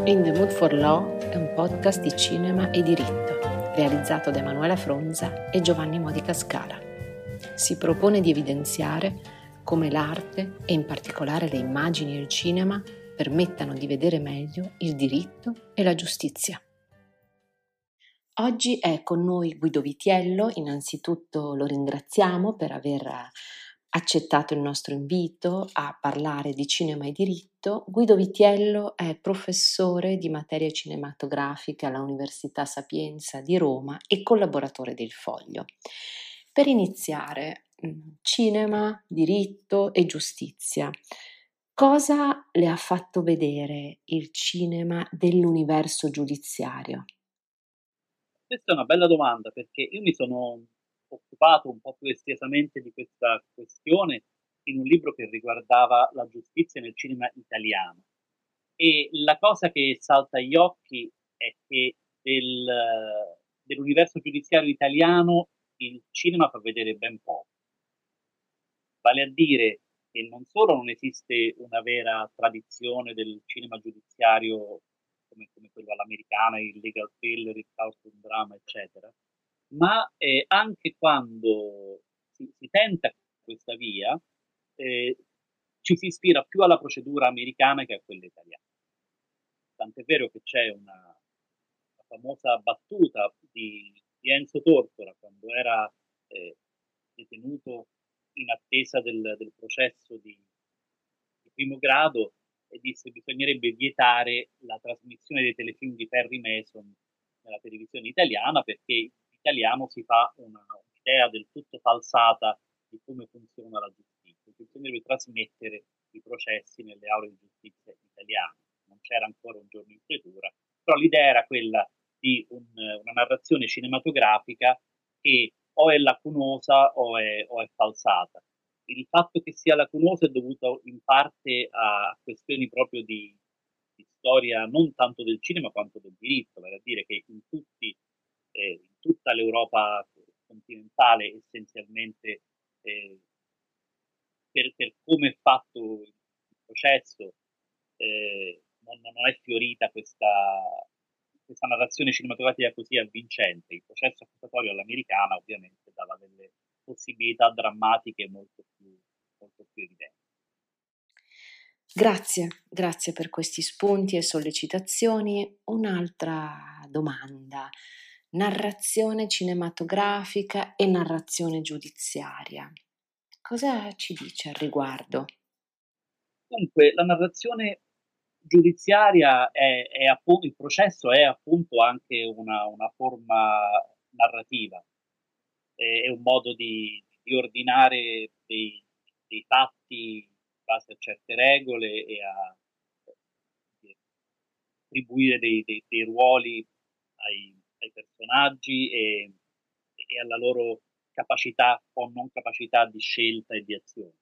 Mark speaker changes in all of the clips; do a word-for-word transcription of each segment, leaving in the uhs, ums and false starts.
Speaker 1: In the Mood for Law è un podcast di cinema e diritto, realizzato da Emanuela Fronza e Giovanni Modica Scala. Si propone di evidenziare come l'arte, e in particolare le immagini e il cinema, permettano di vedere meglio il diritto e la giustizia. Oggi è con noi Guido Vitiello, innanzitutto lo ringraziamo per aver accettato il nostro invito a parlare di cinema e diritto. Guido Vitiello è professore di materie cinematografiche alla Università Sapienza di Roma e collaboratore del Foglio. Per iniziare, cinema, diritto e giustizia. Cosa le ha fatto vedere il cinema dell'universo giudiziario?
Speaker 2: Questa è una bella domanda perché io mi sono occupato un po' più estesamente di questa questione in un libro che riguardava la giustizia nel cinema italiano. E la cosa che salta agli occhi è che del, dell'universo giudiziario italiano il cinema fa vedere ben poco. Vale a dire che non solo non esiste una vera tradizione del cinema giudiziario come, come quello all'americana, il legal thriller, il courtroom drama, eccetera, ma eh, anche quando si, si tenta questa via, eh, ci si ispira più alla procedura americana che a quella italiana. Tant'è vero che c'è una, una famosa battuta di, di Enzo Tortora quando era eh, detenuto in attesa del, del processo di, di primo grado e disse che bisognerebbe vietare la trasmissione dei telefilm di Perry Mason nella televisione italiana perché in italiano si fa una, un'idea del tutto falsata di come funziona la giustizia. Bisognerebbe trasmettere i processi nelle aule di giustizia italiane. Non c'era ancora un giorno in pretura, però l'idea era quella di un, una narrazione cinematografica che o è lacunosa o è, o è falsata. Il fatto che sia lacunoso è dovuto in parte a questioni proprio di, di storia non tanto del cinema quanto del diritto, vale a dire che in, tutti, eh, in tutta l'Europa continentale essenzialmente eh, per, per come è fatto il processo eh, non, non è fiorita questa, questa narrazione cinematografica così avvincente. Il processo accusatorio all'americana ovviamente dava delle possibilità drammatiche molto più, molto più evidenti.
Speaker 1: Grazie, grazie per questi spunti e sollecitazioni. Un'altra domanda. Narrazione cinematografica e narrazione giudiziaria. Cosa ci dice al riguardo?
Speaker 2: Dunque, la narrazione giudiziaria è, è appunto, il processo è appunto anche una, una forma narrativa, è, è un modo di, di ordinare dei, dei fatti in base a certe regole e a eh, attribuire dei, dei, dei ruoli ai, ai personaggi e, e alla loro capacità o non capacità di scelta e di azione.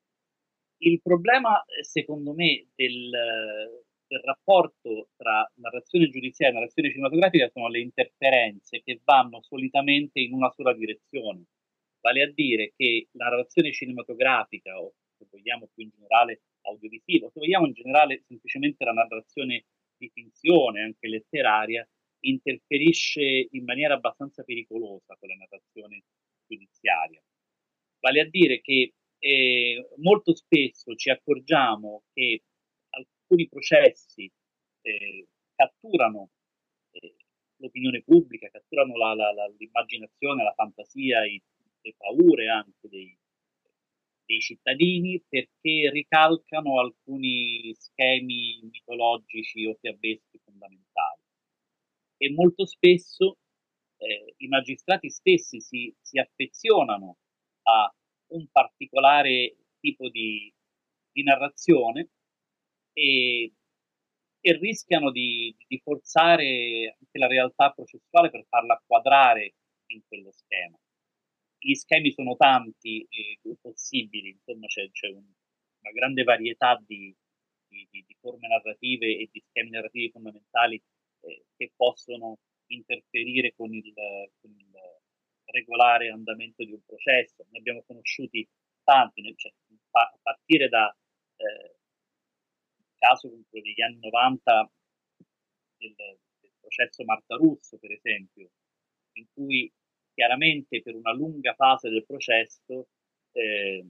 Speaker 2: Il problema, eh, secondo me, del, del rapporto tra narrazione giudiziaria e narrazione cinematografica sono le interferenze che vanno solitamente in una sola direzione, vale a dire che la narrazione cinematografica, o se vogliamo più in generale audiovisiva, o se vogliamo in generale semplicemente la narrazione di finzione, anche letteraria, interferisce in maniera abbastanza pericolosa con la narrazione giudiziaria. Vale a dire che eh, molto spesso ci accorgiamo che alcuni processi eh, catturano eh, l'opinione pubblica, catturano la, la, la, l'immaginazione, la fantasia, i, le paure anche dei, dei cittadini perché ricalcano alcuni schemi mitologici o fiabeschi fondamentali. E molto spesso eh, i magistrati stessi si, si affezionano a un particolare tipo di, di narrazione e, e rischiano di, di forzare anche la realtà processuale per farla quadrare in quello schema. Gli schemi sono tanti e possibili, insomma c'è, c'è un, una grande varietà di, di, di, forme narrative e di schemi narrativi fondamentali eh, che possono interferire con il, con il regolare andamento di un processo. Ne abbiamo conosciuti tanti, cioè, a partire da eh, il caso quello degli anni novanta del del processo Marta Russo, per esempio, in cui chiaramente per una lunga fase del processo, ehm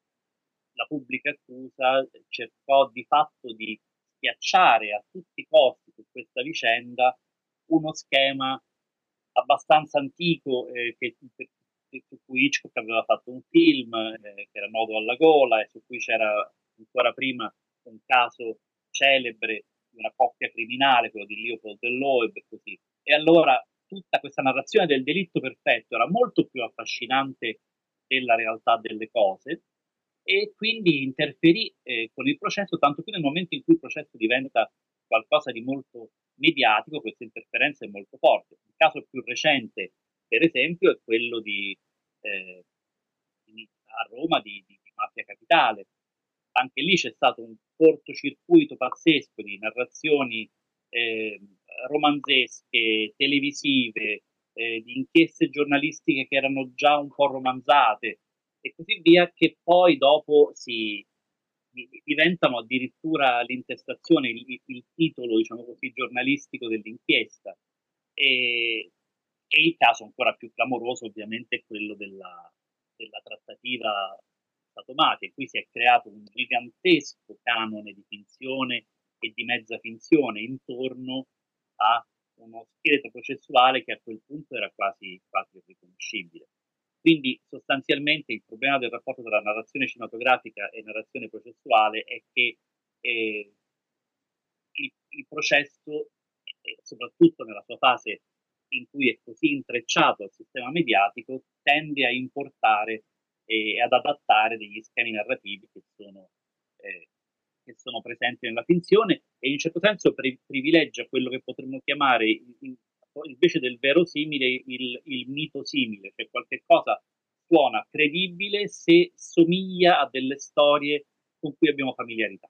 Speaker 2: la pubblica accusa cercò di fatto di schiacciare a tutti i costi su questa vicenda uno schema abbastanza antico, ehm, che che che su cui Hitchcock aveva fatto un film, ehm, che era Nodo alla gola, e su cui c'era ancora prima un caso celebre di una coppia criminale, quello di Leopold e Loeb e così. E allora tutta questa narrazione del delitto perfetto era molto più affascinante della realtà delle cose, e quindi interferì, ehm, con il processo, tanto più nel momento in cui il processo diventa qualcosa di molto mediatico, questa interferenza è molto forte. Il caso più recente, per esempio, è quello di ehm, di a Roma di di di Mafia Capitale. Anche lì c'è stato un cortocircuito pazzesco di narrazioni, ehm, romanzesche, televisive, ehm, di inchieste giornalistiche che erano già un po' romanzate e così via, che poi dopo si di di diventano addirittura l'intestazione, il il il titolo, diciamo così, giornalistico dell'inchiesta. Ehm, e il caso ancora più clamoroso ovviamente è quello della della trattativa Stato-mafia, in cui si è creato un gigantesco canone di finzione e di mezza finzione intorno a uno scheletro processuale che a quel punto era quasi quasi irriconoscibile. Quindi sostanzialmente il problema del rapporto tra narrazione cinematografica e narrazione processuale è che, ehm il il processo, e soprattutto nella sua fase in cui è così intrecciato al sistema mediatico, tende a importare e ad adattare degli schemi narrativi che sono ehm, che sono presenti nella finzione e in un certo senso pri privilegia quello che potremmo chiamare i in invece del verosimile il il mito-simile, cioè qualche cosa suona credibile se somiglia a delle storie con cui abbiamo familiarità.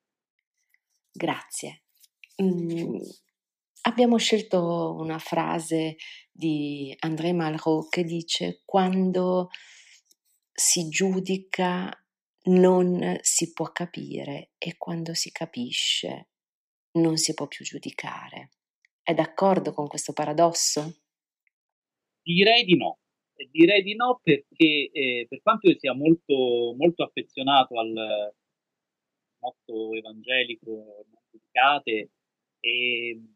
Speaker 1: Grazie. Mhmm, abbiamo scelto una frase di André Malraux che dice: "Quando si giudica non si può capire e quando si capisce non si può più giudicare." È d'accordo con questo paradosso?
Speaker 2: Direi di no. E direi di no perché, ehm, per quanto io sia molto molto affezionato al motto evangelico "non giudicate", ehm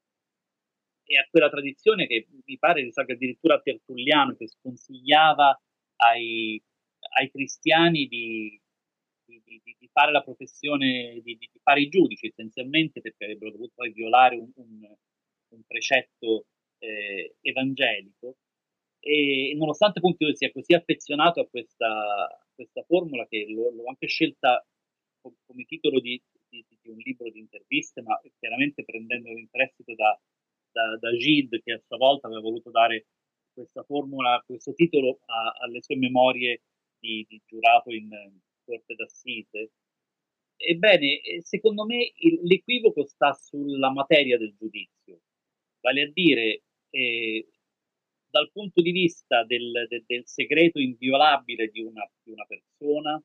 Speaker 2: e a quella tradizione che mi pare risalga addirittura a Tertulliano, che sconsigliava ai ai cristiani di di di di di fare la professione di di di fare i giudici essenzialmente, perché avrebbero dovuto poi violare un un un precetto, ehm, evangelico. E nonostante appunto io sia così affezionato a questa a questa formula che l'ho l'ho anche scelta co come titolo di di di un libro di interviste, ma chiaramente prendendolo in prestito da da da Gide, che a sua volta aveva voluto dare questa formula, questo titolo a alle sue memorie di di giurato in corte d'assise. Ebbene, ehm, secondo me il l'equivoco sta sulla materia del giudizio, vale a dire, ehm, dal punto di vista del de del segreto inviolabile di una di una persona,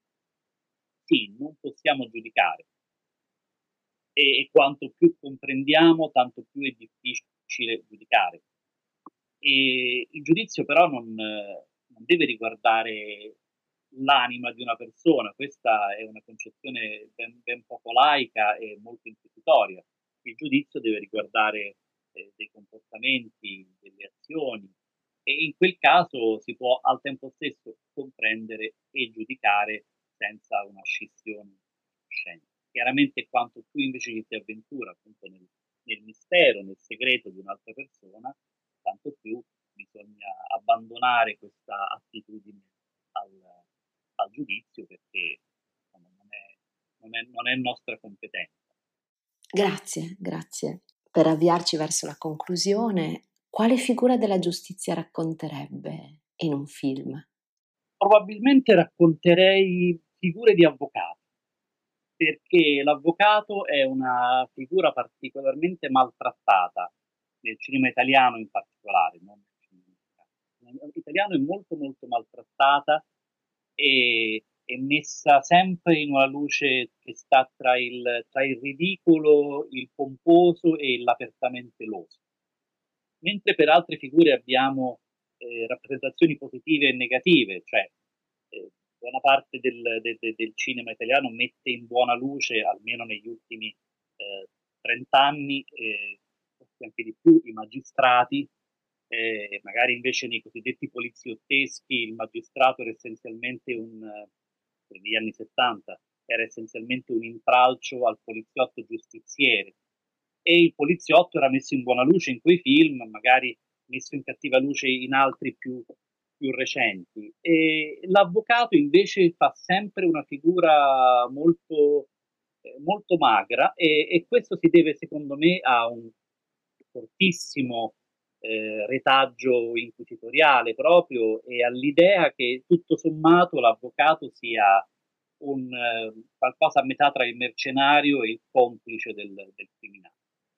Speaker 2: sì, non possiamo giudicare. E e quanto più comprendiamo, tanto più è difficile giudicare. Ehm, il giudizio però non non deve riguardare l'anima di una persona, questa è una concezione ben ben poco laica e molto inquisitoria. Il giudizio deve riguardare, ehm, dei comportamenti, delle azioni e in quel caso si può al tempo stesso comprendere e giudicare senza una scissione cosciente. Chiaramente quanto più invece ci si avventura appunto nel nel mistero, nel segreto di un'altra persona, tanto più bisogna abbandonare questa attitudine al al giudizio perché insomma non è non è non è nostra competenza.
Speaker 1: Grazie, grazie. Per avviarci verso la conclusione, quale figura della giustizia racconterebbe in un film?
Speaker 2: Probabilmente racconterei figure di avvocati, perché l'avvocato è una figura particolarmente maltrattata, nel cinema italiano in particolare, non nel cinema americano. Nel italiano è molto, molto maltrattata e è messa sempre in una luce che sta tra il tra il ridicolo, il pomposo e l'apertamente loso. Mentre per altre figure abbiamo, ehm, rappresentazioni positive e negative, cioè, ehm, buona parte del de de del cinema italiano mette in buona luce, almeno negli ultimi, ehm, trent anni, ehm, forse anche di più, i magistrati, ehm, magari invece nei cosiddetti poliziotteschi il magistrato era essenzialmente un negli anni 'settanta, era essenzialmente un intralcio al poliziotto giustiziere. E il poliziotto era messo in buona luce in quei film, magari messo in cattiva luce in altri più più recenti. E l'avvocato invece fa sempre una figura molto ehm, molto magra e e questo si deve secondo me a un fortissimo, ehm, retaggio inquisitoriale proprio e all'idea che tutto sommato l'avvocato sia un qualcosa a metà tra il mercenario e il complice del del criminale.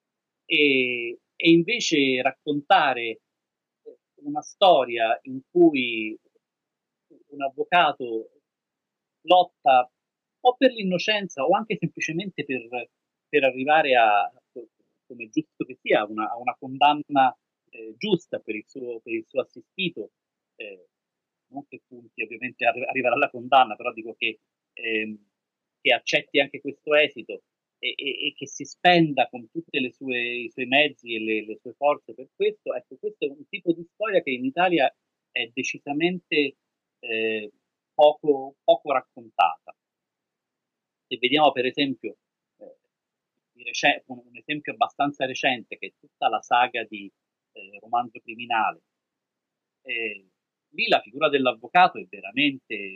Speaker 2: E e invece raccontare, uhm, una storia in cui un avvocato lotta o per l'innocenza o anche semplicemente per per arrivare a co come è giusto che sia, a una a una condanna, ehm, giusta per il suo per il suo assistito, ehm, non che punti ovviamente a arrivare alla condanna, però dico che ehm, che accetti anche questo esito e e e che si spenda con tutte le sue i suoi mezzi e le le sue forze per questo, ecco questo è un tipo di storia che in Italia è decisamente, ehm, poco poco raccontata. Se vediamo per esempio, ehm, di rece un un esempio abbastanza recente che è tutta la saga di, ehm, Romanzo Criminale. Ehm, lì la figura dell'avvocato è veramente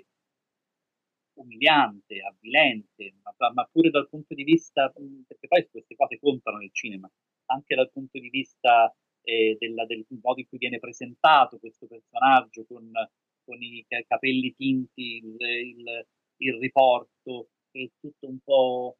Speaker 2: umiliante, avvilente, ma pa ma pure dal punto di vista mhmm, perché poi queste cose contano nel cinema, anche dal punto di vista, ehm, della del modo in cui viene presentato questo personaggio con con i ca capelli tinti, il il il riporto, è tutto un po'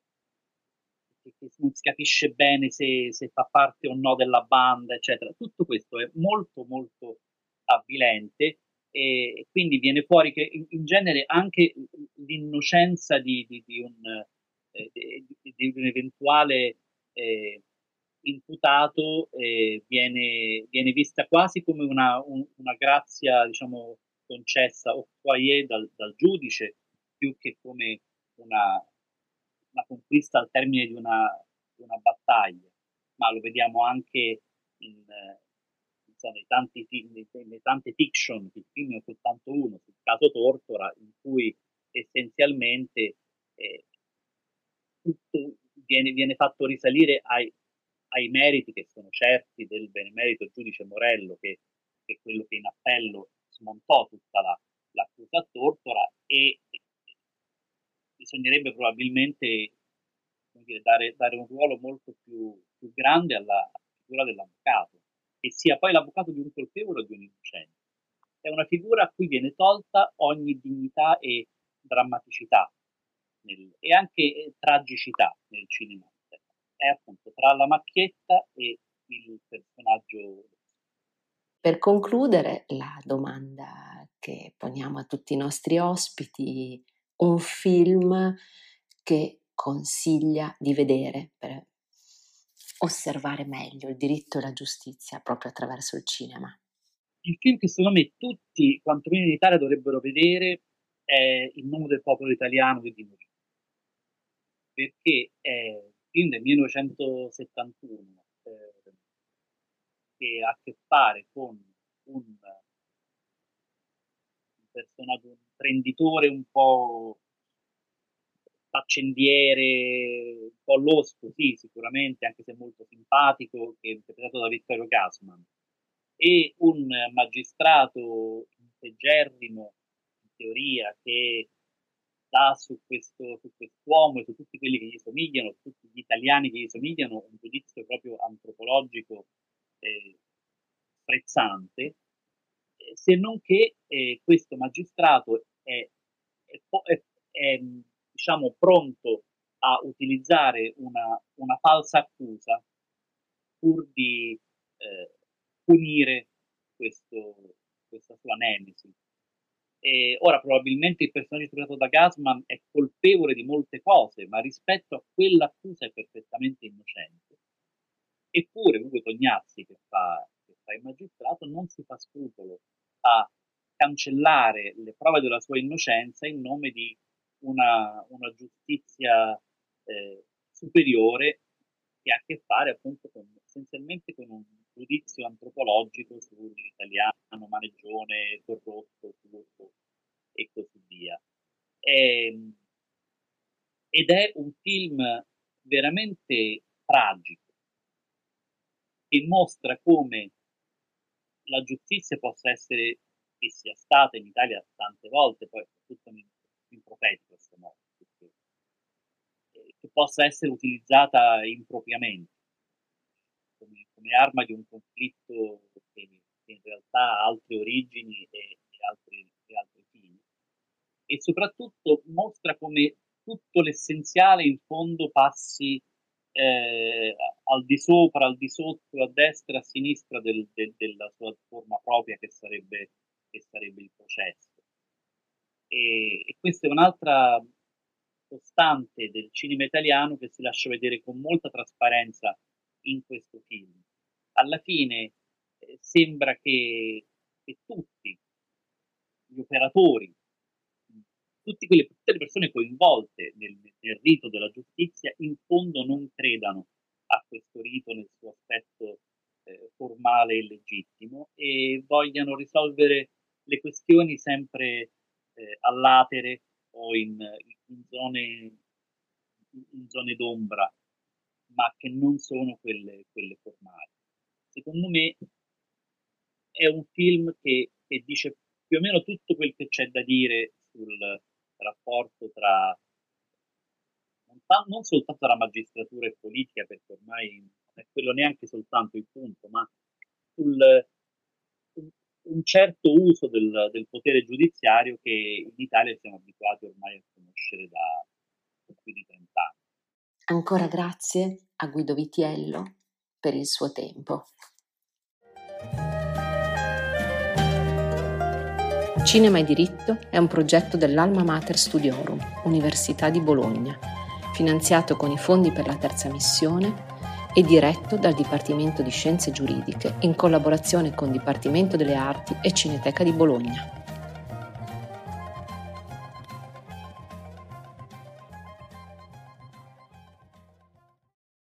Speaker 2: che che non si capisce bene se se fa parte o no della banda, eccetera. Tutto questo è molto, molto avvilente e e quindi viene fuori che in in genere anche l l l'innocenza di di di un ehm, de di di un eventuale, ehm, imputato, ehm, viene viene vista quasi come una un una grazia, diciamo, concessa octroyé dal dal giudice, più che come una una conquista al termine di una di una battaglia. Ma lo vediamo anche in non so, nei tanti film nei nelle tante fiction, il film ne è soltanto uno, sul caso Tortora, in cui essenzialmente, ehm tutto viene viene fatto risalire ai ai meriti che sono certi del benemerito giudice Morello, che che è quello che in appello smontò tutta la l'accusa a Tortora e e bisognerebbe probabilmente, come dire, dare dare un ruolo molto più più grande alla figura dell'avvocato, che sia poi l'avvocato di un colpevole o di un innocente. È una figura a cui viene tolta ogni dignità e drammaticità nel e anche, ehm, tragicità nel cinema. È appunto tra la macchietta e il personaggio
Speaker 1: Per concludere, la domanda che poniamo a tutti i nostri ospiti: un film che consiglia di vedere per osservare meglio il diritto e la giustizia proprio attraverso il cinema.
Speaker 2: Il film che secondo me tutti, quantomeno in Italia, dovrebbero vedere è In nome del popolo italiano di Dino Risi. Perché è un film del millenovecentosettantuno, ehm che ha a che fare con un un personaggio, un imprenditore un po' faccendiere, un po' losco, sì, sicuramente, anche se molto simpatico, che è interpretato da Vittorio Gassman, e un magistrato integerrimo, in teoria, che dà su questo su quest'uomo e su tutti quelli che gli somigliano, su tutti gli italiani che gli somigliano, un giudizio proprio antropologico, ehm, sprezzante, ehm, se non che, ehm, questo magistrato è è po è è, mhmm, diciamo pronto a utilizzare una una falsa accusa pur di, ehm, punire questo questa sua nemesi. E ora probabilmente il personaggio interpretato da Gassman è colpevole di molte cose, ma rispetto a quell'accusa è perfettamente innocente. Eppure Ugo Tognazzi, che fa, che fa il magistrato, non si fa scrupolo a cancellare le prove della sua innocenza in nome di una, una giustizia eh, superiore, che ha a che fare appunto con, essenzialmente con un giudizio antropologico sull'italiano maneggione, corrotto, furbo e così via. E, ed è un film veramente tragico, che mostra come la giustizia possa essere, e sia stata in Italia tante volte, poi soprattutto in, in profeti questo modo, perché, eh, che possa essere utilizzata impropriamente, come, come arma di un conflitto che, che in realtà ha altre origini e, e, altri, e altri fini. E soprattutto mostra come tutto l'essenziale in fondo passi eh, al di sopra, al di sotto, a destra, a sinistra del, del, della sua forma propria che sarebbe, che sarebbe il processo. E, e questa è un'altra costante del cinema italiano che si lascia vedere con molta trasparenza in questo film. Alla fine eh, sembra che, che tutti gli operatori, tutti quelle, tutte le persone coinvolte nel, nel rito della giustizia in fondo non credano a questo rito nel suo aspetto eh, formale e legittimo e vogliano risolvere le questioni sempre eh, all'atere o in, in, zone, in zone d'ombra, ma che non sono quelle, quelle formali. Secondo me è un film che, che dice più o meno tutto quel che c'è da dire sul rapporto tra non, ta- non soltanto tra magistratura e politica, perché ormai non è quello neanche soltanto il punto, ma sul un, un certo uso del, del potere giudiziario che in Italia siamo abituati ormai a conoscere da, da più di trent'anni.
Speaker 1: Ancora grazie a Guido Vitiello per il suo tempo. Cinema e diritto è un progetto dell'Alma Mater Studiorum, Università di Bologna, finanziato con i fondi per la terza missione e diretto dal Dipartimento di Scienze Giuridiche in collaborazione con Dipartimento delle Arti e Cineteca di Bologna.